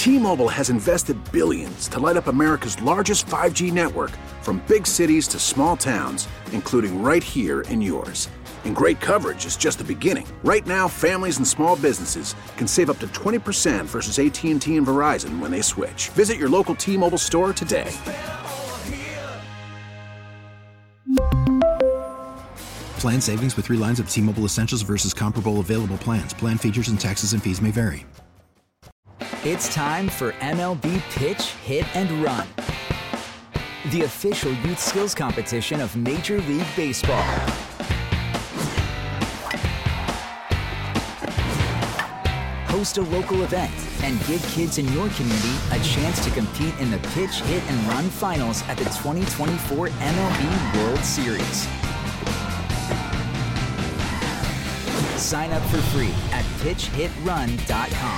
T-Mobile has invested billions to light up America's largest 5G network, from big cities to small towns, including right here in yours. And great coverage is just the beginning. Right now, families and small businesses can save up to 20% versus AT&T and Verizon when they switch. Visit your local T-Mobile store today. Plan savings with 3 lines of T-Mobile Essentials versus comparable available plans. Plan features and taxes and fees may vary. It's time for MLB Pitch, Hit, and Run, the official youth skills competition of Major League Baseball. Host a local event and give kids in your community a chance to compete in the Pitch, Hit, and Run finals at the 2024 MLB World Series. Sign up for free at pitchhitrun.com.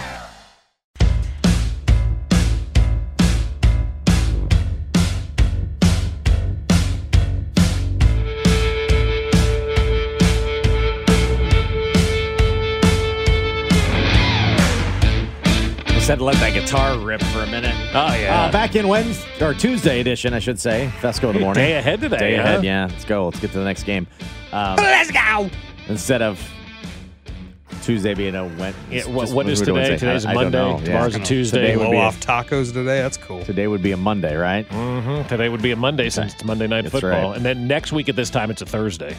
Had to let that guitar rip for a minute. Oh, yeah. Back in Wednesday, or Tuesday edition, I should say. Fesco in the morning. Day ahead today. Day ahead, yeah. Let's go. Let's get to the next game. Let's go! Instead of Tuesday being a Wednesday. What is today? Today's a Monday. Tomorrow's a Tuesday. Blow off tacos today. That's cool. Today would be a Monday, right? Mm-hmm. Today would be a Monday since it's Monday Night Football. Right. And then next week at this time, it's a Thursday.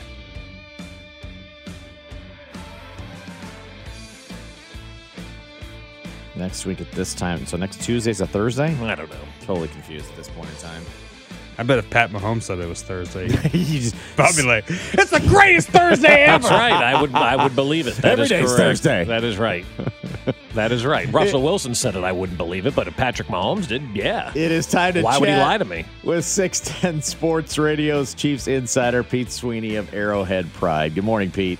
Next week at this time. So next Tuesday's a Thursday? I don't know. Totally confused at this point in time. I bet if Pat Mahomes said it was Thursday, you just probably like, it's the greatest Thursday ever. That's right. I would believe it. That Every day's correct. Thursday. That is right. That is right. Russell Wilson said it. I wouldn't believe it, but if Patrick Mahomes did, yeah. It is time to Why would he lie to me? With 610 Sports Radio's Chiefs insider, Pete Sweeney of Arrowhead Pride. Good morning, Pete.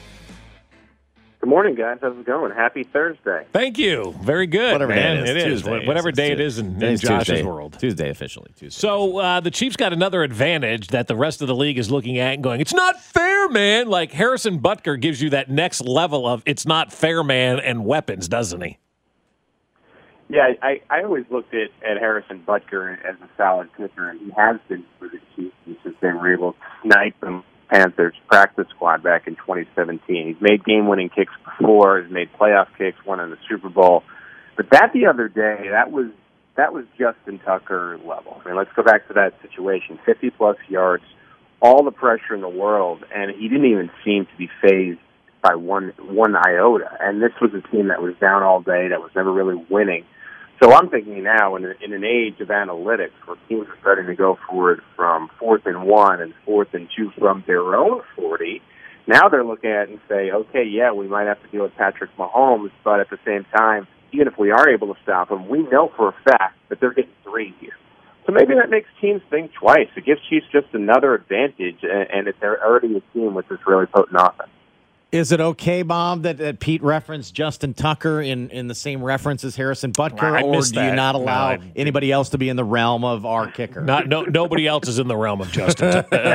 Good morning, guys. How's it going? Happy Thursday. Thank you. Very good, Whatever man. day It is. Tuesday Whatever day it is in Josh's Tuesday. world. Tuesday officially. Tuesday. So the Chiefs got another advantage that the rest of the league is looking at and going, it's not fair, man. Like Harrison Butker gives you that next level of it's not fair, man, and weapons, doesn't he? Yeah, I always looked at Harrison Butker as a solid kicker, and he has been for the Chiefs since they were able to snipe them Panthers practice squad back in 2017. He's made game-winning kicks before. He's made playoff kicks, won in the Super Bowl. But that the other day, that was Justin Tucker level. I mean, let's go back to that situation. 50-plus yards, all the pressure in the world, and he didn't even seem to be fazed by one iota. And this was a team that was down all day, that was never really winning. So I'm thinking now, in an age of analytics, where teams are starting to go for it from 4th and 1 and 4th and 2 from their own 40, now they're looking at it and say, okay, yeah, we might have to deal with Patrick Mahomes, but at the same time, even if we are able to stop him, we know for a fact that they're getting 3 here. So maybe that makes teams think twice. It gives Chiefs just another advantage, and if they're already a team with this really potent offense. Is it okay, Bob, that Pete referenced Justin Tucker in the same reference as Harrison Butker, or do you not allow anybody else to be in the realm of our kicker? Nobody else is in the realm of Justin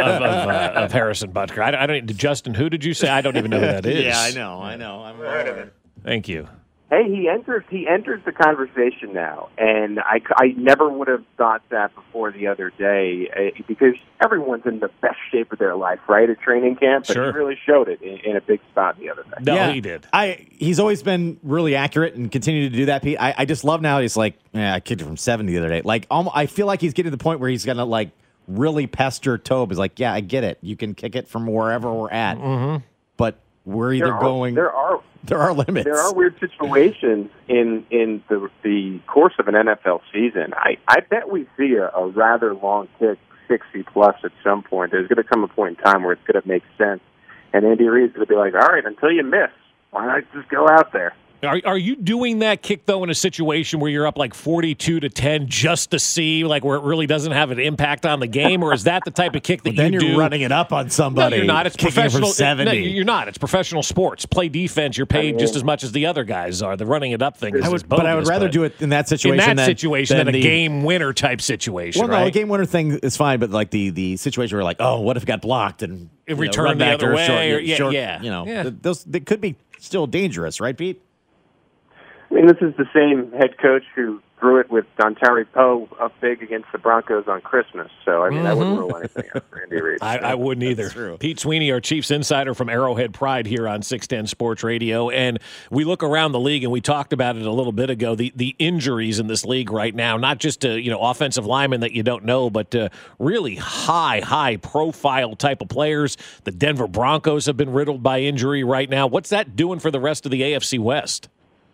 of Harrison Butker. I don't. Justin, who did you say? I don't even know who that is. Yeah, I know. I'm aware of it. Thank you. Hey, he enters the conversation now, and I never would have thought that before the other day, because everyone's in the best shape of their life, right, at training camp, but Sure. he really showed it in a big spot the other day. No, he did. He's always been really accurate and continue to do that, Pete. I just love now he's like, I kicked it from 70 the other day. Like, I feel like he's getting to the point where he's going to, like, really pester Tobe. He's like, yeah, I get it. You can kick it from wherever we're at. Mm-hmm. But we're either going... There are limits. There are weird situations in the course of an NFL season. I bet we see a rather long kick, 60-plus at some point. There's going to come a point in time where it's going to make sense. And Andy Reid's going to be like, all right, until you miss, why not just go out there? Are you doing that kick, though, in a situation where you're up like 42-10 just to see, like, where it really doesn't have an impact on the game? Or is that the type of kick that then you you're do? running it up on somebody. No, you're not. It's kicking professional. It from 70. No, you're not. It's professional sports. Play defense. You're paid just as much as the other guys are. The running it up thing is bogus. But I would rather do it in that situation than a game winner type situation. Well, no, a game winner thing is fine, but like the situation where like, oh, what if it got blocked and return the other way? Short, they could be still dangerous, right, Pete? I mean, this is the same head coach who threw it with Dontari Poe up big against the Broncos on Christmas. So, I mean, I wouldn't rule anything out for Andy Reid. I wouldn't either. Pete Sweeney, our Chiefs insider from Arrowhead Pride here on 610 Sports Radio. And we look around the league, and we talked about it a little bit ago, the injuries in this league right now, not just offensive linemen that you don't know, but really high profile type of players. The Denver Broncos have been riddled by injury right now. What's that doing for the rest of the AFC West?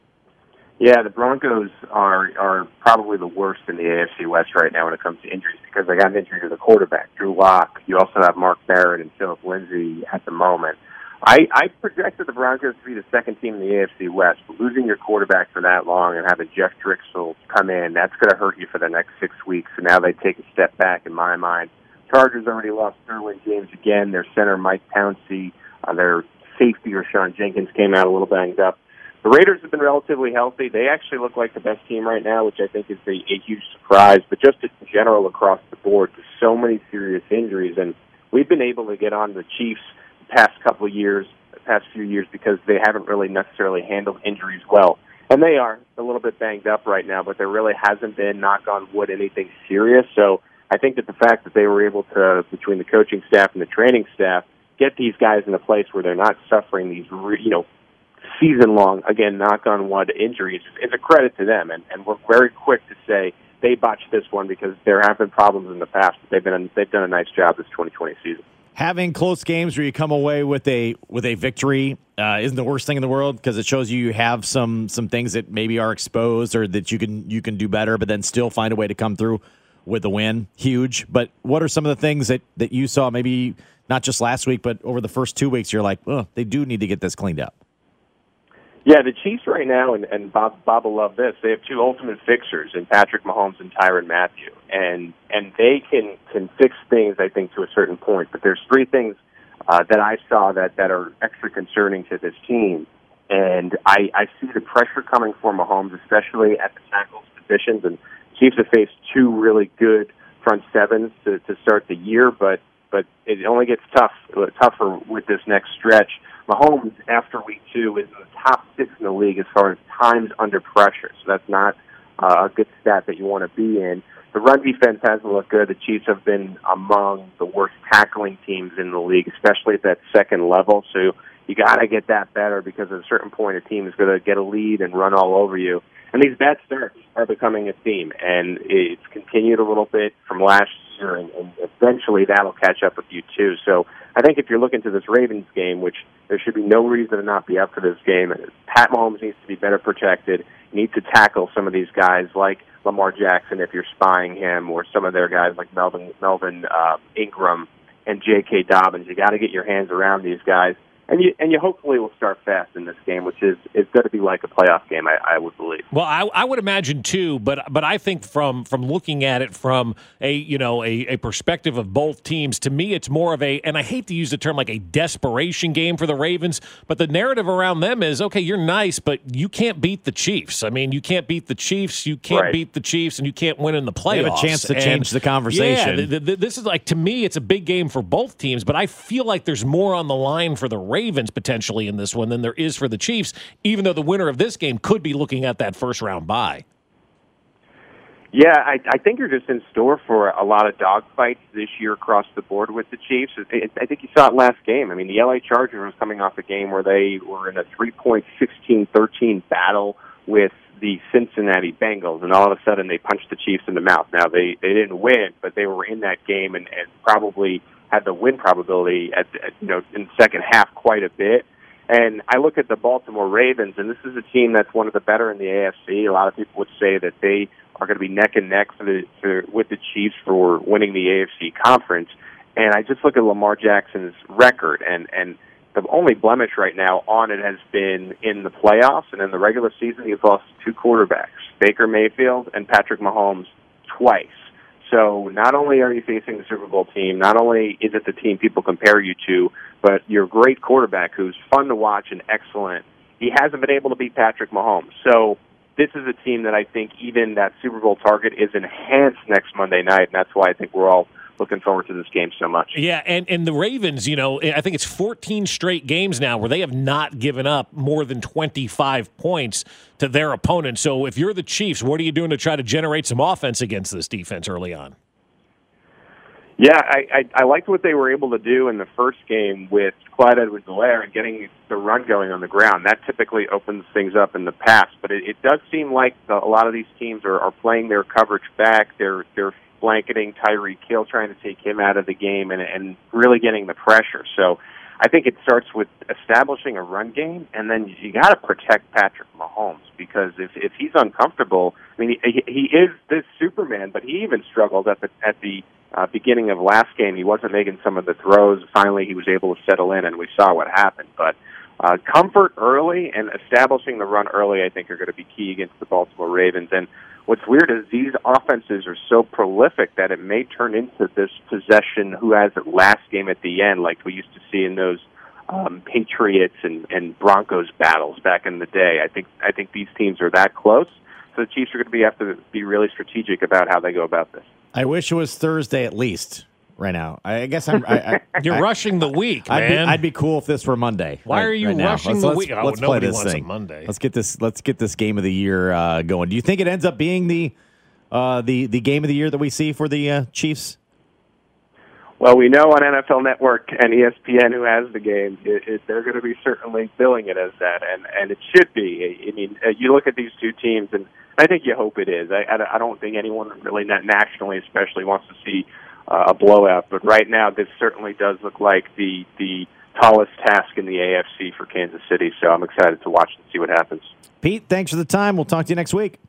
Yeah, the Broncos are probably the worst in the AFC West right now when it comes to injuries because they got an injury to the quarterback, Drew Lock. You also have Mark Barrett and Phillip Lindsay at the moment. I projected the Broncos to be the second team in the AFC West, but losing your quarterback for that long and having Jeff Drixel come in, that's going to hurt you for the next 6 weeks. So now they take a step back in my mind. Chargers already lost Derwin James again. Their center, Mike Pouncey. Their safety, Rashawn Jenkins, came out a little banged up. The Raiders have been relatively healthy. They actually look like the best team right now, which I think is a huge surprise. But just in general across the board, there's so many serious injuries. And we've been able to get on the Chiefs the past few years, because they haven't really necessarily handled injuries well. And they are a little bit banged up right now, but there really hasn't been, knock on wood, anything serious. So I think that the fact that they were able to, between the coaching staff and the training staff, get these guys in a place where they're not suffering these, season-long, again, knock-on-wood injuries is a credit to them, and we're very quick to say they botched this one because there have been problems in the past, but they've done a nice job this 2020 season. Having close games where you come away with a victory isn't the worst thing in the world, because it shows you have some things that maybe are exposed or that you can do better, but then still find a way to come through with a win. Huge. But what are some of the things that you saw, maybe not just last week, but over the first 2 weeks, you're like, oh, they do need to get this cleaned up? Yeah, the Chiefs right now, and Bob will love this, they have two ultimate fixers in Patrick Mahomes and Tyrann Mathieu. And they can fix things, I think, to a certain point. But there's three things that I saw that are extra concerning to this team. And I see the pressure coming for Mahomes, especially at the tackles positions. And Chiefs have faced two really good front sevens to start the year, but it only gets tougher with this next stretch. Mahomes, after week 2, is in the top 6 in the league as far as times under pressure. So that's not a good stat that you want to be in. The run defense hasn't looked good. The Chiefs have been among the worst tackling teams in the league, especially at that second level. So you got to get that better, because at a certain point a team is going to get a lead and run all over you. And these bad starts are becoming a theme, and it's continued a little bit from last year, and eventually that'll catch up with you too. So I think if you're looking to this Ravens game, which there should be no reason to not be up for this game, Pat Mahomes needs to be better protected. You need to tackle some of these guys like Lamar Jackson if you're spying him, or some of their guys like Melvin Ingram and J.K. Dobbins. You got to get your hands around these guys. And you hopefully will start fast in this game, which is going to be like a playoff game, I would believe. Well, I would imagine too, but I think from looking at it from a perspective of both teams, to me it's more of and I hate to use the term like a desperation game for the Ravens, but the narrative around them is, okay, you're nice, but you can't beat the Chiefs. I mean, you can't beat the Chiefs, beat the Chiefs, and you can't win in the playoffs. They have a chance to change the conversation. Yeah, this is like, to me, it's a big game for both teams, but I feel like there's more on the line for the Ravens potentially in this one than there is for the Chiefs, even though the winner of this game could be looking at that first round bye. Yeah, I think you're just in store for a lot of dogfights this year across the board with the Chiefs. I think you saw it last game. I mean, the LA Chargers was coming off a game where they were in a 3-point 16-13 battle with the Cincinnati Bengals, and all of a sudden they punched the Chiefs in the mouth. Now, they didn't win, but they were in that game and probably had the win probability in the second half quite a bit. And I look at the Baltimore Ravens, and this is a team that's one of the better in the AFC. A lot of people would say that they are going to be neck and neck with the Chiefs for winning the AFC conference. And I just look at Lamar Jackson's record, and the only blemish right now on it has been in the playoffs, and in the regular season he's lost 2 quarterbacks, Baker Mayfield and Patrick Mahomes, twice. So not only are you facing the Super Bowl team, not only is it the team people compare you to, but your great quarterback who's fun to watch and excellent, he hasn't been able to beat Patrick Mahomes. So this is a team that I think even that Super Bowl target is enhanced next Monday night, and that's why I think we're all looking forward to this game so much. Yeah, and the Ravens, I think it's 14 straight games now where they have not given up more than 25 points to their opponent. So if you're the Chiefs, what are you doing to try to generate some offense against this defense early on? Yeah, I liked what they were able to do in the first game with Clyde Edwards-Helaire and getting the run going on the ground. That typically opens things up in the past, but it does seem like a lot of these teams are playing their coverage back. They're blanketing Tyreek Hill, trying to take him out of the game and really getting the pressure. So I think it starts with establishing a run game, and then you got to protect Patrick Mahomes, because if he's uncomfortable, I mean, he is this Superman, but he even struggled at the beginning of last game. He wasn't making some of the throws. Finally, he was able to settle in, and we saw what happened. But comfort early and establishing the run early, I think, are going to be key against the Baltimore Ravens. And what's weird is these offenses are so prolific that it may turn into this possession, who has it last game at the end, like we used to see in those Patriots and Broncos battles back in the day. I think these teams are that close. So the Chiefs are going to have to be really strategic about how they go about this. I wish it was Thursday at least right now. I guess You're rushing the week, man. I'd be cool if this were Monday. Why are you rushing the week? Let's play this thing. Monday. Let's get this game of the year going. Do you think it ends up being the game of the year that we see for the Chiefs? Well, we know on NFL Network and ESPN who has the game. They're going to be certainly billing it as that, and it should be. I mean, you look at these two teams, and I think you hope it is. I don't think anyone really, nationally especially, wants to see a blowout. But right now, this certainly does look like the tallest task in the AFC for Kansas City. So I'm excited to watch and see what happens. Pete, thanks for the time. We'll talk to you next week.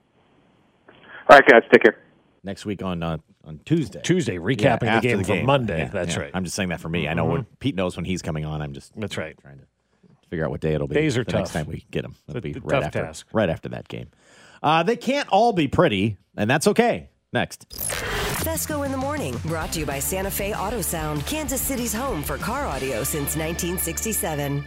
All right, guys, take care. Next week on Tuesday. Tuesday, recapping the game from Monday. Yeah, that's right. I'm just saying that for me. I know when Pete knows when he's coming on. I'm just trying to figure out what day it'll be. Days are the tough. Next time we get him. It'll be tough task. Right after that game. They can't all be pretty, and that's okay. Next. Fesco in the Morning, brought to you by Santa Fe Auto Sound, Kansas City's home for car audio since 1967.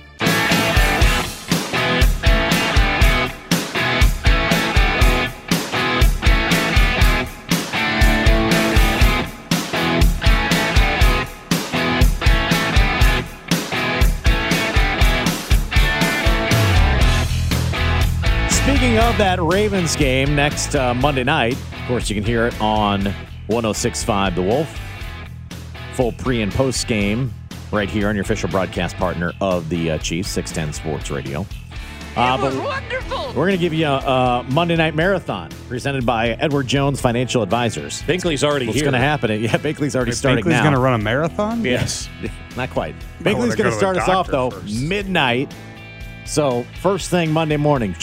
Speaking of that Ravens game next Monday night, of course, you can hear it on 106.5 The Wolf. Full pre- and post game right here on your official broadcast partner of the Chiefs, 610 Sports Radio. It was wonderful. We're going to give you a Monday Night Marathon presented by Edward Jones Financial Advisors. Binkley's already What's here. going to happen? Yeah, Binkley's already starting now. Binkley's going to run a marathon? Yes. Not quite. Binkley's going to start us off, though, midnight. So, first thing Monday morning.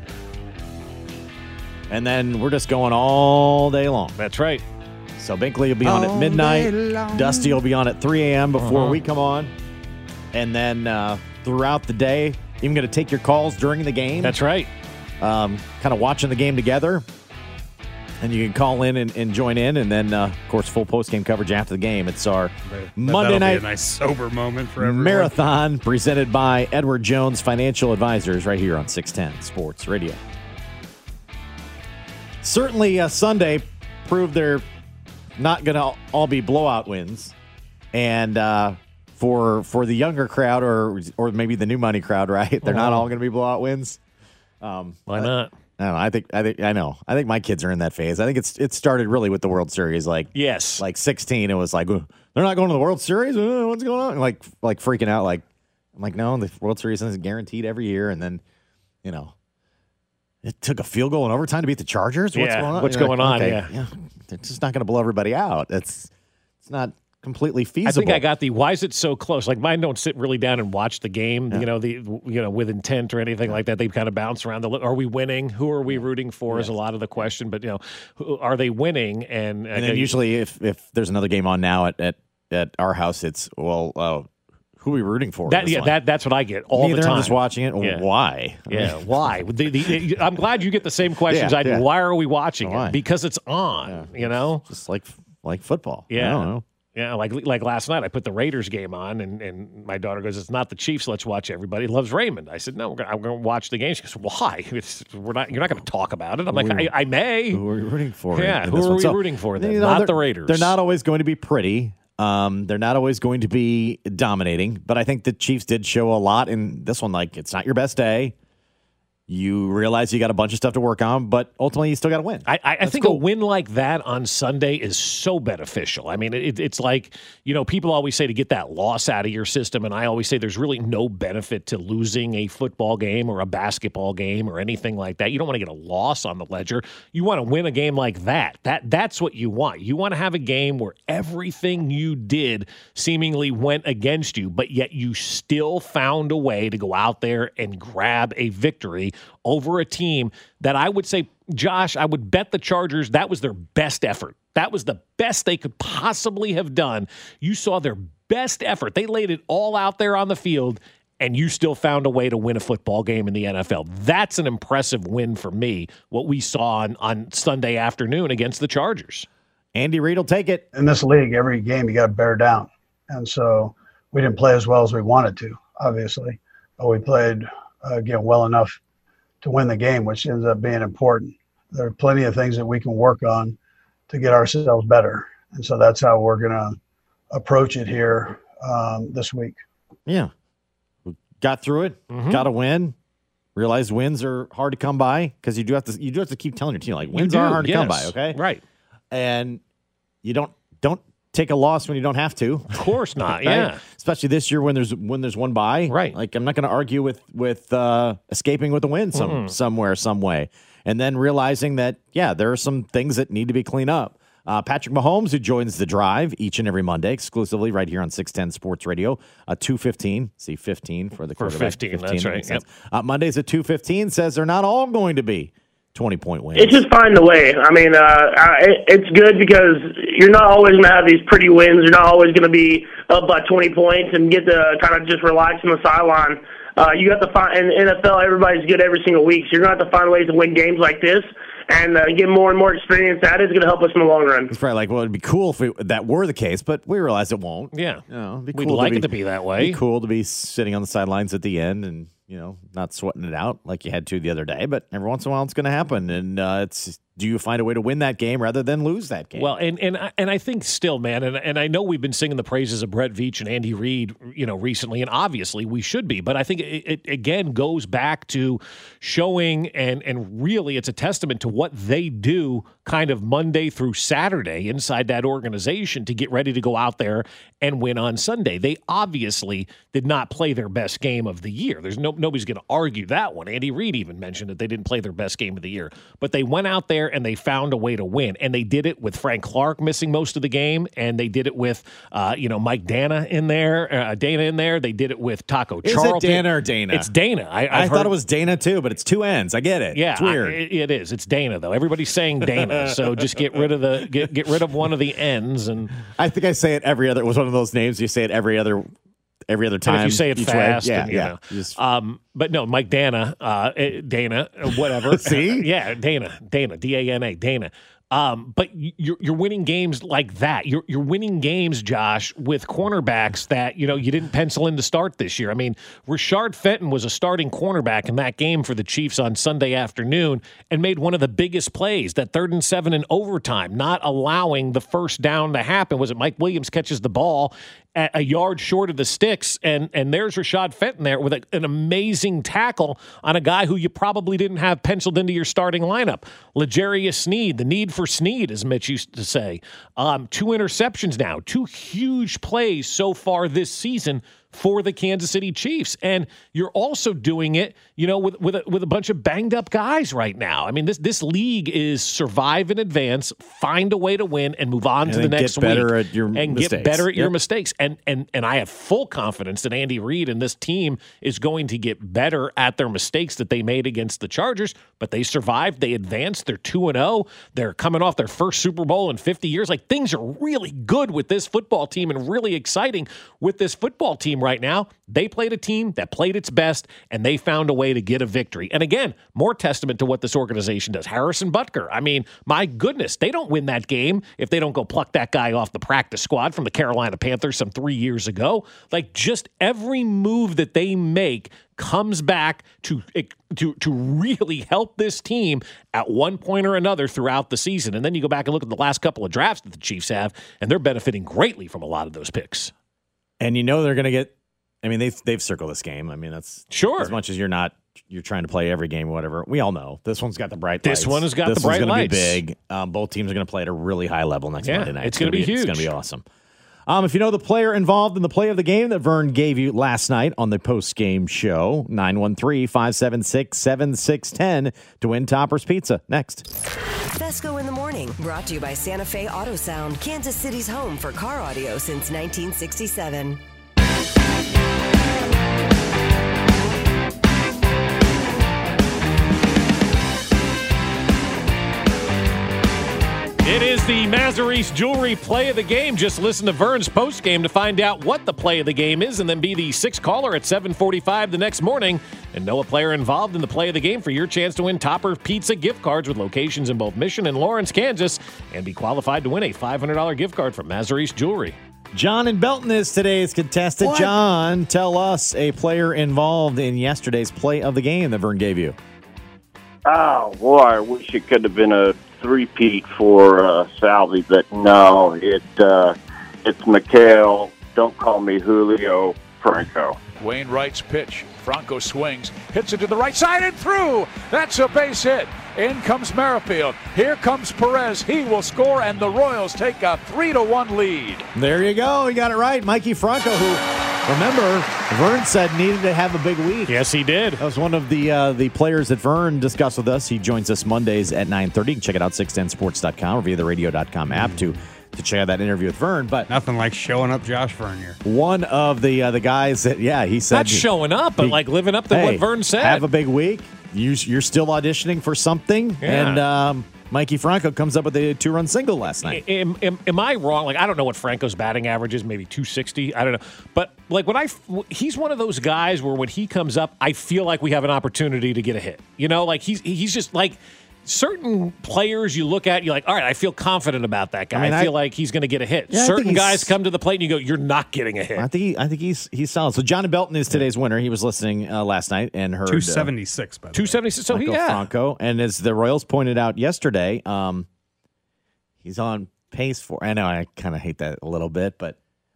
And then we're just going all day long. That's right. So Binkley will be on at midnight. Dusty will be on at 3 a.m. before we come on. And then throughout the day, even going to take your calls during the game. That's right. Kind of watching the game together. And you can call in and join in. And then, of course, full post-game coverage after the game. It's our Monday night be a nice sober moment for everyone. Marathon presented by Edward Jones Financial Advisors right here on 610 Sports Radio. Certainly, Sunday proved they're not going to all be blowout wins, and for the younger crowd or maybe the new money crowd, right? They're not all going to be blowout wins. Why not? I don't know. I think my kids are in that phase. I think it started really with the World Series. Yes, 16. It was like they're not going to the World Series. What's going on? Like freaking out. I'm like, no, the World Series is guaranteed every year, and then it took a field goal in overtime to beat the Chargers? What's going on? What's going on? Okay, yeah. It's just not going to blow everybody out. It's not completely feasible. I think I got why is it so close? Like mine don't sit really down and watch the game, with intent or anything like that. They kind of bounce around. Are we winning? Who are we rooting for is a lot of the question. But, are they winning? And then usually if there's another game on now at our house, it's, who are we rooting for? That's what I get all the time. I'm just watching it. Yeah. Why? Yeah, why? I'm glad you get the same questions I do. Why are we watching it? Because it's on, Just like football. Yeah. I don't know. Yeah, like last night, I put the Raiders game on, and my daughter goes, "It's not the Chiefs. Let's watch everybody loves Raymond." I said, "No, I'm going to watch the game." She goes, "Why? You're not going to talk about it." I'm like, "I may." Who are you rooting for? Yeah, who are we rooting for then? Not the Raiders. They're not always going to be pretty. They're not always going to be dominating, but I think the Chiefs did show a lot in this one. Like, it's not your best day. You realize you got a bunch of stuff to work on, but ultimately you still got to win. I think a win like that on Sunday is so beneficial. I mean, it's like, people always say to get that loss out of your system, and I always say there's really no benefit to losing a football game or a basketball game or anything like that. You don't want to get a loss on the ledger. You want to win a game like that. That's what you want. You want to have a game where everything you did seemingly went against you, but yet you still found a way to go out there and grab a victory over a team that I would say, Josh, I would bet the Chargers that was their best effort. That was the best they could possibly have done. You saw their best effort. They laid it all out there on the field, and you still found a way to win a football game in the NFL. That's an impressive win for me, what we saw on Sunday afternoon against the Chargers. Andy Reid will take it. In this league, every game you got to bear down. And so we didn't play as well as we wanted to, obviously. But we played, again, well enough to win the game, which ends up being important. There are plenty of things that we can work on to get ourselves better. And so that's how we're going to approach it here this week. Yeah. We got through it, got to win. Realize wins are hard to come by because you do have to keep telling your team, like, wins are hard to come by, okay? Right. And you don't take a loss when you don't have to. Of course not. Right? Yeah. Especially this year when there's one bye. Right. Like, I'm not going to argue with escaping with a win somewhere, some way. And then realizing that, yeah, there are some things that need to be cleaned up. Patrick Mahomes, who joins the drive each and every Monday exclusively right here on 610 Sports Radio, 2:15. See, 15 for the quarterback. 15, that's right. Yep. Mondays at 2:15 says they're not all going to be 20-point wins. It's just find the way. I mean, it's good because you're not always going to have these pretty wins. You're not always going to be up by 20 points and get to kind of just relax on the sideline. You have to find, in the NFL, everybody's good every single week, so you're going to have to find ways to win games like this and get more and more experience. That is going to help us in the long run. It's probably like, well, it'd be cool if that were the case, but we realize it won't. Yeah. It'd be We'd cool like it to be that way. It'd be cool to be sitting on the sidelines at the end and, not sweating it out like you had to the other day, but every once in a while it's going to happen. And do you find a way to win that game rather than lose that game? Well, and I think still, man, and I know we've been singing the praises of Brett Veach and Andy Reid, recently, and obviously we should be, but I think it again goes back to showing and really it's a testament to what they do kind of Monday through Saturday inside that organization to get ready to go out there and win on Sunday. They obviously did not play their best game of the year. There's nobody's going to argue that one. Andy Reid even mentioned that they didn't play their best game of the year, but they went out there and they found a way to win, and they did it with Frank Clark missing most of the game, and they did it with Mike Dana in there. They did it with Taco Charlton. Is it Dana or Dana? It's Dana. I thought it was Dana too, but it's two N's. I get it. Yeah, it's weird. It is. It's Dana though. Everybody's saying Dana, so just get rid of get rid of one of the N's. And I think I say it every other. It was one of those names you say it every other time. And if you say it fast, yeah. But no, Mike Dana, whatever. See, Dana, D-A-N-A, Dana. But you're winning games like that. You're winning games, Josh, with cornerbacks that you didn't pencil in to start this year. I mean, Rashard Fenton was a starting cornerback in that game for the Chiefs on Sunday afternoon and made one of the biggest plays, that 3rd and 7 in overtime, not allowing the first down to happen. Was it Mike Williams catches the ball at a yard short of the sticks, and there's Rashard Fenton there with an amazing tackle on a guy who you probably didn't have penciled into your starting lineup. L'Jarius Sneed, the need for Sneed, as Mitch used to say. 2 interceptions now, 2 huge plays so far this season for the Kansas City Chiefs. And you're also doing it, with a bunch of banged up guys right now. I mean, this league is survive in advance, find a way to win, and move on to the next week. Get better at your mistakes. And I have full confidence that Andy Reid and this team is going to get better at their mistakes that they made against the Chargers. But they survived. They advanced. They're 2-0. They're coming off their first Super Bowl in 50 years. Like, things are really good with this football team and really exciting with this football team game right now. They played a team that played its best, and they found a way to get a victory. And again, more testament to what this organization does. Harrison Butker, I mean, my goodness, they don't win that game if they don't go pluck that guy off the practice squad from the Carolina Panthers some 3 years ago. Like, just every move that they make comes back to really help this team at one point or another throughout the season. And then you go back and look at the last couple of drafts that the Chiefs have, and they're benefiting greatly from a lot of those picks. And you know they're going to get. I mean, they've circled this game. I mean, that's sure. As much as you're trying to play every game or whatever. We all know this one's got the bright lights. This one has got the bright lights. This one's going to be big. Both teams are going to play at a really high level next Monday night. It's going to be huge. It's going to be awesome. If you know the player involved in the play of the game that Vern gave you last night on the post-game show, 913-576-7610 to win Topper's Pizza. Next. Fesco in the Morning, brought to you by Santa Fe Auto Sound, Kansas City's home for car audio since 1967. It is the Mazzarese Jewelry play of the game. Just listen to Vern's postgame to find out what the play of the game is, and then be the sixth caller at 7:45 the next morning and know a player involved in the play of the game for your chance to win Topper Pizza gift cards with locations in both Mission and Lawrence, Kansas, and be qualified to win a $500 gift card from Mazzarese Jewelry. John in Belton is today's contestant. What? John, tell us a player involved in yesterday's play of the game that Vern gave you. Oh, boy, I wish it could have been a three-peat for Salvi, but no, it's Mikhail, don't call me Julio, Franco. Wainwright's pitch. Franco swings, hits it to the right side and through. That's a base hit. In comes Merrifield. Here comes Perez. He will score, and the Royals take a 3-1 lead. There you go. He got it right. Mikey Franco, who, remember, Vern said needed to have a big week. Yes, he did. That was one of the players that Vern discussed with us. He joins us Mondays at 9:30. You can check it out, 610sports.com or via the radio.com app to check out that interview with Vern. But nothing like showing up Josh Vern here. One of the guys that, he said. Not showing up, but like living up to what Vern said. Have a big week. You're still auditioning for something. Yeah. And Mikey Franco comes up with a 2-run single last night. Am I wrong? Like, I don't know what Franco's batting average is, maybe 260. I don't know. But like he's one of those guys where when he comes up, I feel like we have an opportunity to get a hit. You know, like he's just like certain players you look at, you're like, all right, I feel confident about that guy. I feel like he's going to get a hit. Yeah, certain guys come to the plate and you go, you're not getting a hit. I think he's solid. So John Belton is today's winner. He was listening last night and heard 276 by the way. 276. So Michael Franco, and as the Royals pointed out yesterday, he's on pace for. I know I kind of hate that a little bit, but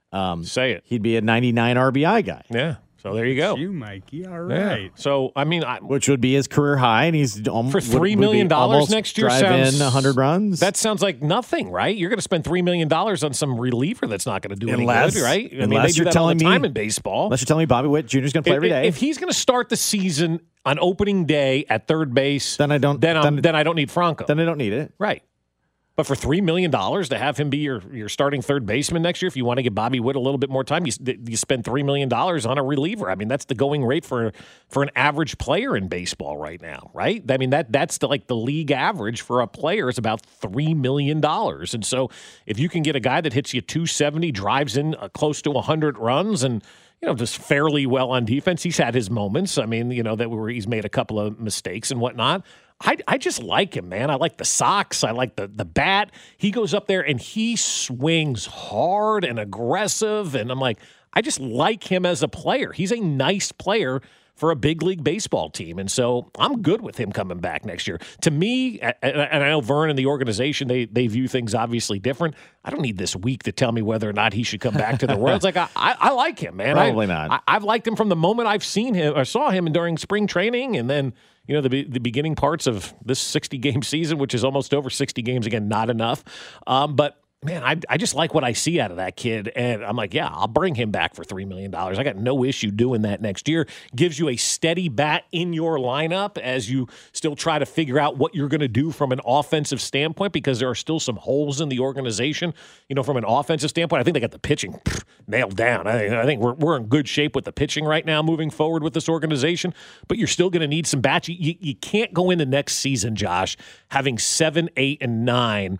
say it. He'd be a 99 RBI guy. Yeah. So there you go. You, Mikey. All right. Yeah. So, I mean, which would be his career high, and he's for $3 million next year. Drive in 100 runs. That sounds like nothing, right? You're going to spend $3 million on some reliever that's not going to do any good, right? I mean, they do that all the time in baseball. Unless you're telling me Bobby Witt Jr. is going to play every day. If he's going to start the season on opening day at third base, then I don't. Then I don't need Franco. Then I don't need it. Right. But for $3 million to have him be your starting third baseman next year, if you want to give Bobby Witt a little bit more time, you spend $3 million on a reliever. I mean, that's the going rate for an average player in baseball right now, right? I mean, that's the league average for a player is about $3 million. And so if you can get a guy that hits you 270, drives in close to 100 runs, and just fairly well on defense, he's had his moments. I mean, he's made a couple of mistakes and whatnot. I just like him, man. I like the socks. I like the bat. He goes up there and he swings hard and aggressive. And I'm like, I just like him as a player. He's a nice player for a big league baseball team. And so I'm good with him coming back next year. To me, and I know Vern and the organization, they view things obviously different. I don't need this week to tell me whether or not he should come back to the Royals. Like, I like him, man. Probably not. I've liked him from the moment I've seen him or saw him during spring training, and then the beginning parts of this 60-game season, which is almost over 60 games. Again, not enough. But, man, I just like what I see out of that kid. And I'm like, yeah, I'll bring him back for $3 million. I got no issue doing that next year. Gives you a steady bat in your lineup as you still try to figure out what you're going to do from an offensive standpoint, because there are still some holes in the organization, from an offensive standpoint. I think they got the pitching nailed down. I think we're in good shape with the pitching right now moving forward with this organization, but you're still going to need some bats. You can't go into next season, Josh, having 7, 8, and 9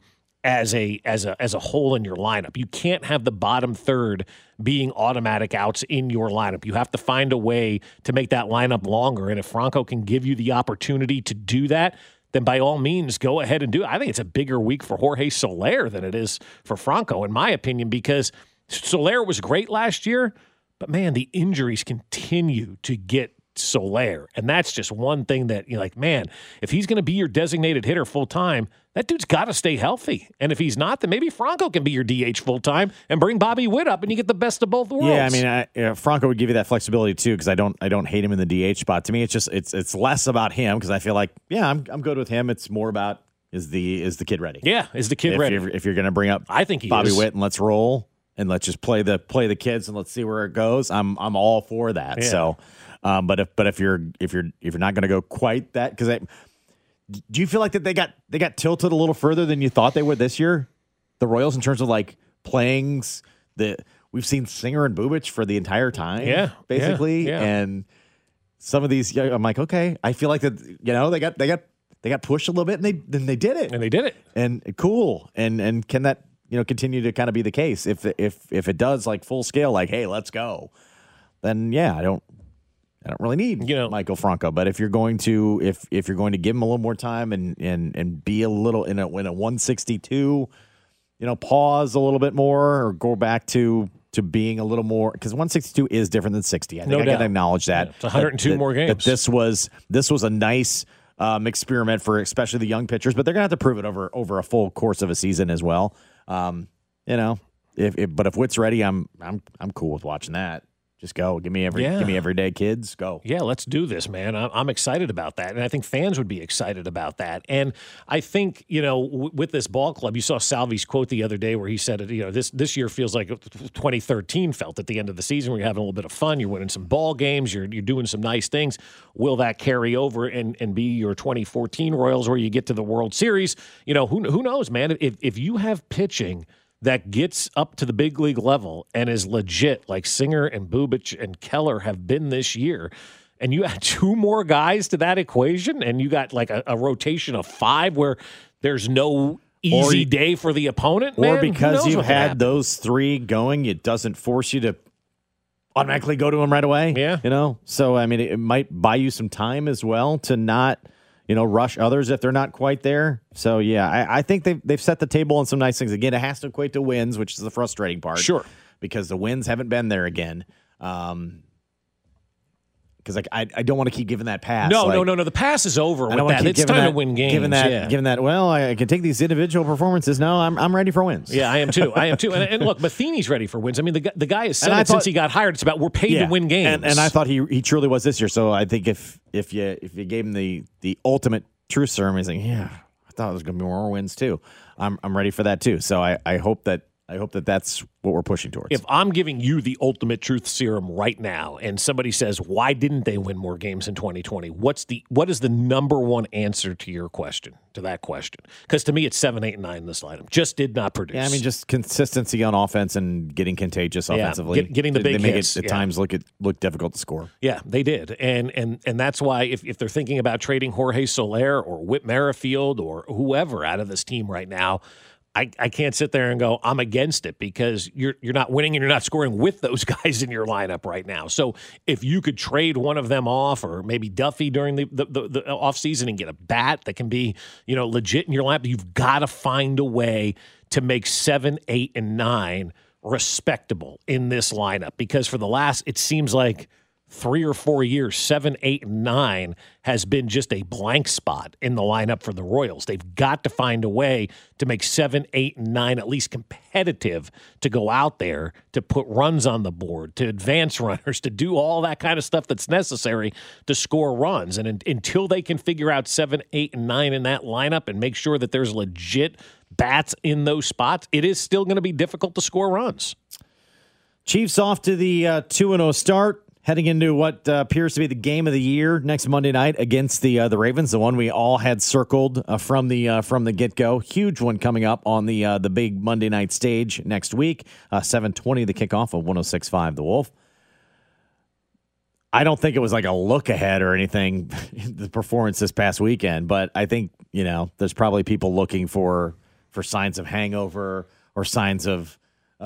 as a whole in your lineup. You can't have the bottom third being automatic outs in your lineup. You have to find a way to make that lineup longer. And if Franco can give you the opportunity to do that, then by all means, go ahead and do it. I think it's a bigger week for Jorge Soler than it is for Franco, in my opinion, because Soler was great last year, but man, the injuries continue to get Soler. And that's just one thing that you're like, man, if he's going to be your designated hitter full time, that dude's got to stay healthy. And if he's not, then maybe Franco can be your DH full time and bring Bobby Witt up, and you get the best of both worlds. Yeah, I mean, Franco would give you that flexibility too, because I don't hate him in the DH spot. To me, it's just it's less about him, because I feel like I'm good with him. It's more about is the kid ready? Yeah, is the kid ready? If you're going to bring up, I think Bobby Witt and let's roll and let's just play the kids and let's see where it goes. I'm all for that. Yeah. So. But if you're not going to go quite that, because do you feel like that they got tilted a little further than you thought they would this year, the Royals, in terms of like playings that we've seen Singer and Bubic for the entire time, basically, and some of these, I'm like, okay, I feel like that they got pushed a little bit, and they did it, and cool, and can that continue to kind of be the case if it does, like full scale, like hey, let's go, then I don't really need Michael Franco, but if you're going to if you're going to give him a little more time and be a little in a 162, pause a little bit more or go back to being a little more, because 162 is different than 60. I think I got to acknowledge that. It's 102 more games. That this was a nice experiment for especially the young pitchers, but they're gonna have to prove it over a full course of a season as well. But if Witt's ready, I'm cool with watching that. Just go. Give me every day, kids. Go. Yeah, let's do this, man. I'm excited about that. And I think fans would be excited about that. And I think, with this ball club, you saw Salvi's quote the other day where he said, this year feels like 2013 felt at the end of the season, where you're having a little bit of fun. You're winning some ball games. You're doing some nice things. Will that carry over and be your 2014 Royals where you get to the World Series? Who knows, man? If you have pitching that gets up to the big league level and is legit, like Singer and Bubic and Keller have been this year, and you add two more guys to that equation, and you got like a rotation of 5 where there's no easy day for the opponent, or because you had those 3 going, it doesn't force you to automatically go to them right away. Yeah. So, I mean, it might buy you some time as well to not rush others if they're not quite there. So, I think they've set the table on some nice things. Again, it has to equate to wins, which is the frustrating part. Sure. Because the wins haven't been there again. Because I don't want to keep giving that pass. No. The pass is over with that. It's time to win games. Given that, well, I can take these individual performances. No, I'm ready for wins. Yeah, I am too. And look, Matheny's ready for wins. I mean, the guy has said since he got hired, it's about we're paid to win games. And I thought he truly was this year. So I think if you gave him the ultimate truth serum, he's like, I thought it was going to be more wins too. I'm ready for that too. So I hope that that's what we're pushing towards. If I'm giving you the ultimate truth serum right now, and somebody says, why didn't they win more games in 2020? What is the number one answer to that question? Because to me, it's 7, 8, and 9 in this lineup. Just did not produce. Yeah, I mean, just consistency on offense and getting contagious offensively. Getting the big hits. They make it at times look difficult to score. Yeah, they did. And that's why if they're thinking about trading Jorge Soler or Whit Merrifield or whoever out of this team right now, I can't sit there and go, I'm against it, because you're not winning and you're not scoring with those guys in your lineup right now. So if you could trade one of them off, or maybe Duffy during the offseason, and get a bat that can be, legit in your lineup, you've got to find a way to make 7, 8, and 9 respectable in this lineup. Because for the last, it seems like 3 or 4 years, 7, 8, and 9 has been just a blank spot in the lineup for the Royals. They've got to find a way to make 7, 8, and 9 at least competitive, to go out there, to put runs on the board, to advance runners, to do all that kind of stuff that's necessary to score runs. And until they can figure out 7, 8, and 9 in that lineup and make sure that there's legit bats in those spots, it is still going to be difficult to score runs. Chiefs off to the 2-0 start, heading into what appears to be the game of the year next Monday night against the Ravens, the one we all had circled from the get-go. Huge one coming up on the big Monday night stage next week. 7:20 the kickoff of 106.5 The Wolf. I don't think it was like a look ahead or anything, the performance this past weekend, but I think there's probably people looking for for signs of hangover or signs of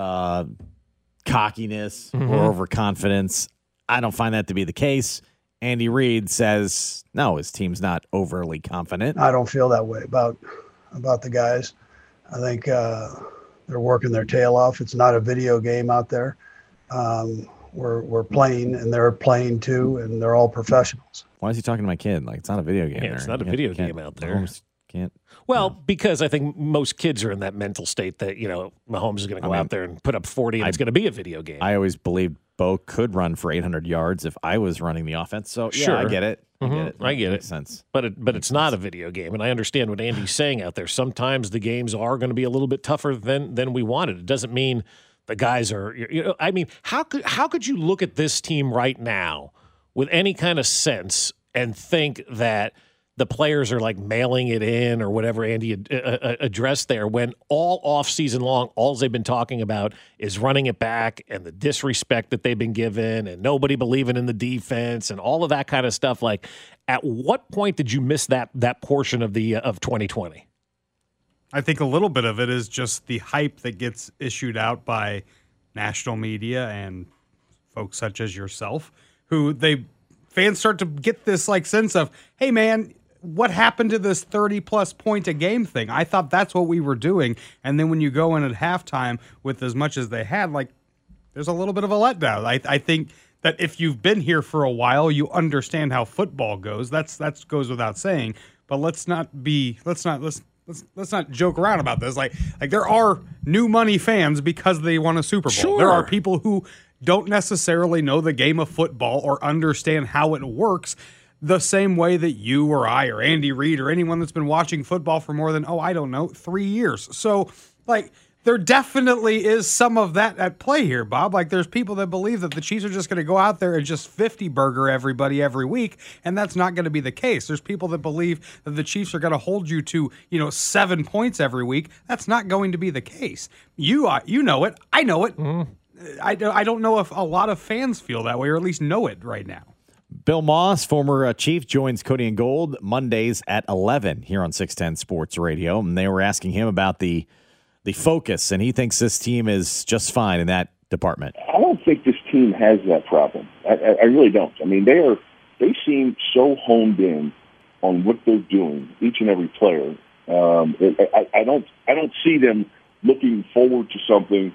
cockiness or overconfidence. I don't find that to be the case. Andy Reid says, no, his team's not overly confident. I don't feel that way about the guys. I think they're working their tail off. It's not a video game out there. We're playing, and they're playing too, and they're all professionals. Why is he talking to my kid? Like, it's not a video game. Yeah, it's not a video game out there. Mahomes can't. Well, because I think most kids are in that mental state that, Mahomes is going to go out there and put up 40 and it's going to be a video game. I always believed Bo could run for 800 yards if I was running the offense. So, yeah, I get it. I get it. Makes sense. But it's not a video game, and I understand what Andy's saying out there. Sometimes the games are going to be a little bit tougher than we wanted. It doesn't mean the guys are, how could you look at this team right now with any kind of sense and think that the players are like mailing it in or whatever Andy addressed there, when all off season long, all they've been talking about is running it back and the disrespect that they've been given and nobody believing in the defense and all of that kind of stuff? Like, at what point did you miss that portion of 2020? I think a little bit of it is just the hype that gets issued out by national media and folks such as yourself, who fans start to get this like sense of, hey man, what happened to this 30-plus point a game thing? I thought that's what we were doing. And then when you go in at halftime with as much as they had, like, there's a little bit of a letdown. I think that if you've been here for a while, you understand how football goes. That goes without saying. But let's not joke around about this. Like there are new money fans because they won a Super Bowl. Sure. There are people who don't necessarily know the game of football or understand how it works the same way that you or I or Andy Reid or anyone that's been watching football for more than, 3 years. So, like, there definitely is some of that at play here, Bob. Like, there's people that believe that the Chiefs are just going to go out there and just 50-burger everybody every week, and that's not going to be the case. There's people that believe that the Chiefs are going to hold you to, 7 points every week. That's not going to be the case. You know it. I know it. I don't know if a lot of fans feel that way, or at least know it right now. Bill Moss, former Chief, joins Cody and Gold Mondays at 11 here on 610 Sports Radio. And they were asking him about the focus, and he thinks this team is just fine in that department. I don't think this team has that problem. I really don't. I mean, they seem so honed in on what they're doing, each and every player. I don't see them looking forward to something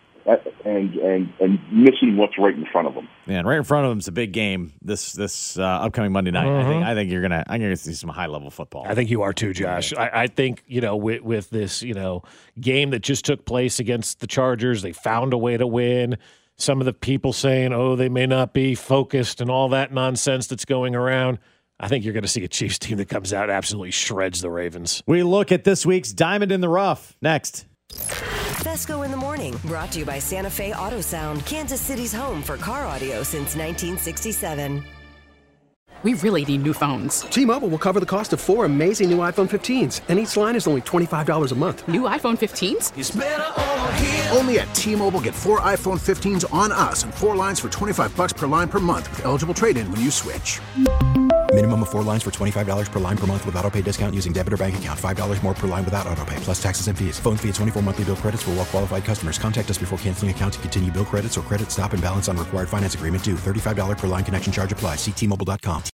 and missing what's right in front of them. Yeah, and right in front of them is a big game this upcoming Monday night. I think I'm gonna see some high level football. I think you are too, Josh. I think with this game that just took place against the Chargers, they found a way to win. Some of the people saying, they may not be focused and all that nonsense that's going around. I think you're going to see a Chiefs team that comes out and absolutely shreds the Ravens. We look at this week's Diamond in the Rough next. Fesco in the Morning, brought to you by Santa Fe Auto Sound, Kansas City's home for car audio since 1967. We really need new phones. T-Mobile will cover the cost of 4 amazing new iPhone 15s, and each line is only $25 a month. New iPhone 15s? It's better over here. Only at T-Mobile, get 4 iPhone 15s on us and 4 lines for $25 per line per month with eligible trade-in when you switch. Minimum of 4 lines for $25 per line per month with autopay discount using debit or bank account. $5 more per line without autopay, plus taxes and fees. Phone fee at 24 monthly bill credits for well-qualified customers. Contact us before canceling account to continue bill credits or credit stop and balance on required finance agreement due. $35 per line connection charge applies. See T-Mobile.com.